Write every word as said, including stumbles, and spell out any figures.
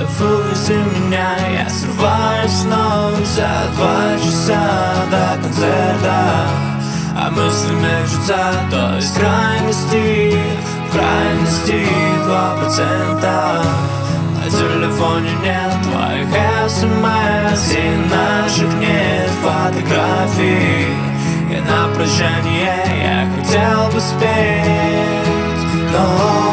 Выпусти меня, я срываюсь снова за два часа до концерта. А мысли мечутся то из крайности в крайности два процента. На телефоне нет твоих смс, и наших нет фотографий. И на прощание я хотел бы спеть, но